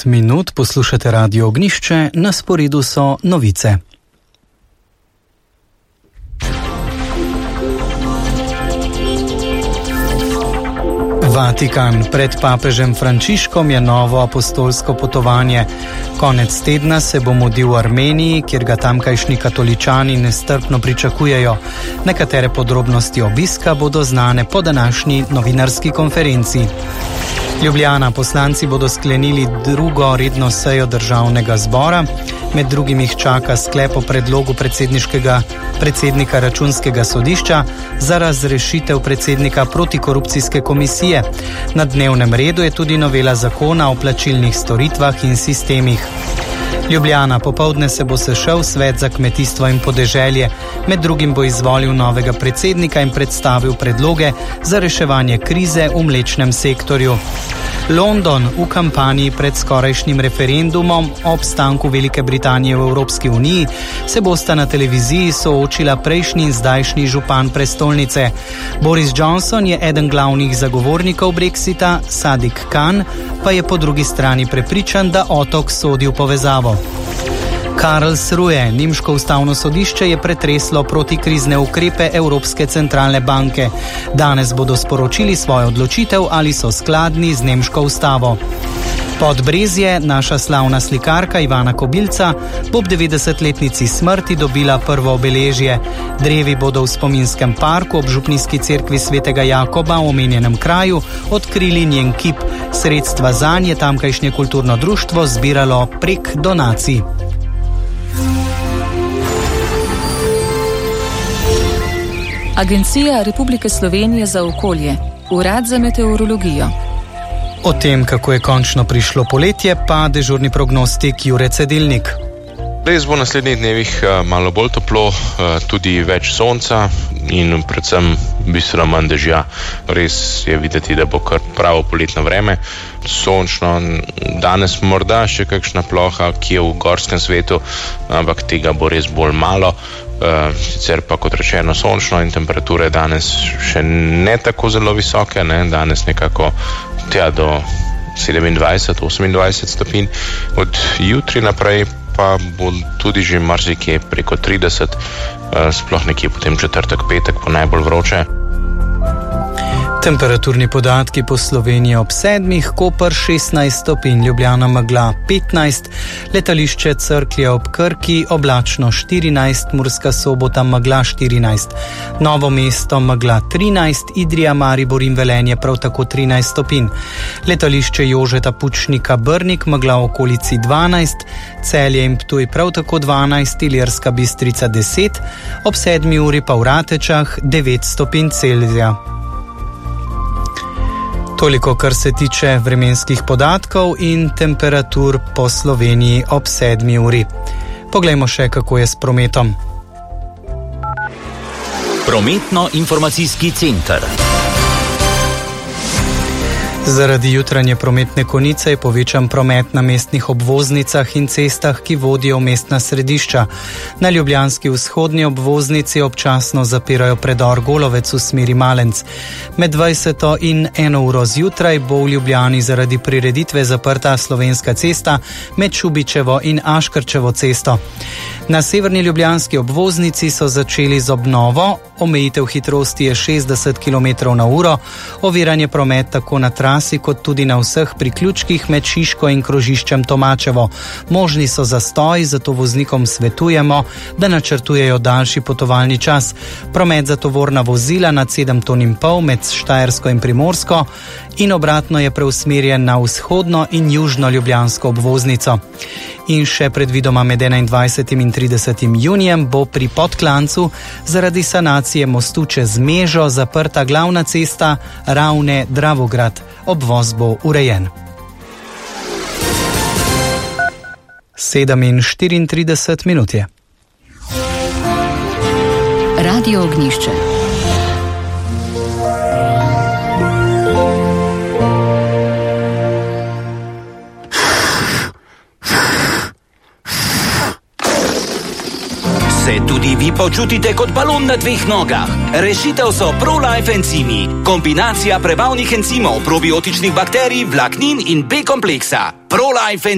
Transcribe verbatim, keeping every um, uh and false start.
minut poslušate Radio Ognjišče, na sporedu so novice. Vatikan. Pred papežem Frančiškom je novo apostolsko potovanje. Konec tedna se bo mudil v Armeniji, kjer ga tamkajšnji katoličani nestrpno pričakujejo. Nekatere podrobnosti obiska bodo znane po današnji novinarski konferenci. Ljubljana. Poslanci bodo sklenili drugo redno sejo državnega zbora. Med drugim jih čaka sklep o predlogu predsedniškega predsednika Računskega sodišča za razrešitev predsednika protikorupcijske komisije. Na dnevnem redu je tudi novela zakona o plačilnih storitvah in sistemih. Ljubljana. Popoldne se bo sešel svet za kmetijstvo in podeželje. Med drugim bo izvolil novega predsednika in predstavil predloge za reševanje krize v mlečnem sektorju. London. V kampanji pred skorajšnjim referendumom o obstanku Velike Britanije v Evropski uniji se bosta na televiziji soočila prejšnji in zdajšnji župan prestolnice. Boris Johnson je eden glavnih zagovornikov Brexita, Sadiq Khan pa je po drugi strani prepričan, da otok sodi v povezavo. Karlsruhe. Nemško ustavno sodišče je pretreslo protikrizne ukrepe Evropske centralne banke. Danes bodo sporočili svojo odločitev, ali so skladni z nemško ustavo. Podbrezje. Naša slavna slikarka Ivana Kobilca bo ob devetdesetletnici smrti dobila prvo obeležje. Drevi bodo v spominskem parku ob župnijski cerkvi svetega Jakoba v omenjenem kraju odkrili njen kip. Sredstva zanj je tamkajšnje kulturno društvo zbiralo prek donacij. Agencija Republike Slovenije za okolje, Urad za meteorologijo. O tem, kako je končno prišlo poletje, pa dežurni prognostik Jure Cedilnik. Res bo v naslednjih dnevih malo bolj toplo, tudi več sonca in predvsem bistveno manj dežja. Res je videti, da bo kar pravo poletno vreme. Sončno, danes morda še kakšna ploha, ki je v gorskem svetu, ampak tega bo res bolj malo. Sicer pa, kot rečeno, sončno in temperature danes še ne tako zelo visoke, ne? Danes nekako tja do sedemindvajset osemindvajset stopinj. Od jutri naprej pa bo tudi že marsikje preko trideset, sploh nekje potem četrtek, petek po najbolj vroče. Temperaturni podatki po Sloveniji ob sedmih, Koper šestnajst stopinj, Ljubljana megla petnajst, letališče Cerklje ob Krki oblačno štirinajst, Murska Sobota megla štirinajst, Novo mesto megla trinajst, Idrija, Maribor in Velenje prav tako trinajst stopinj, letališče Jožeta Pučnika Brnik megla v okolici dvanajst, Celje in Ptuj prav tako dvanajst, Ilirska Bistrica deset, ob sedmi uri pa v Ratečah devet stopinj Celzija. Toliko, kar se tiče vremenskih podatkov in temperatur po Sloveniji ob sedmi uri. Poglejmo še, kako je s prometom. Prometno-informacijski center. Zaradi jutranje prometne konice je povečan promet na mestnih obvoznicah in cestah, ki vodijo v mestna središča. Na ljubljanski vzhodni obvoznici občasno zapirajo predor Golovec v smeri Malenc. Med dvajseto in eno uro zjutraj bo v Ljubljani zaradi prireditve zaprta Slovenska cesta med Šubičevo in Aškrčevo cesto. Na severni ljubljanski obvoznici so začeli z obnovo, omejitev hitrosti je šestdeset kilometrov na uro, oviranje promet tako na trasi kot tudi na vseh priključkih med Šiško in krožiščem Tomačevo. Možni so zastoji, zato voznikom svetujemo, da načrtujejo daljši potovalni čas. Promet za tovorna vozila nad sedem ton in pol med Štajersko in Primorsko in obratno je preusmerjen na vzhodno in južno ljubljansko obvoznico. In še predvidoma med enaindvajsetim in tridesetim junijem bo pri Podklancu zaradi sanacije mostu čez Mežo zaprta glavna cesta Ravne-Dravograd. Obvoz bo urejen. sedem in štiriintrideset minut je. Radio Ognjišče. Se tudi vi počutite kot balon na dveh nogah? Rešitev so ProLife encimi. Kombinacija prebavnih encimov, probiotičnih bakterij, vlaknin in B kompleksa. ProLife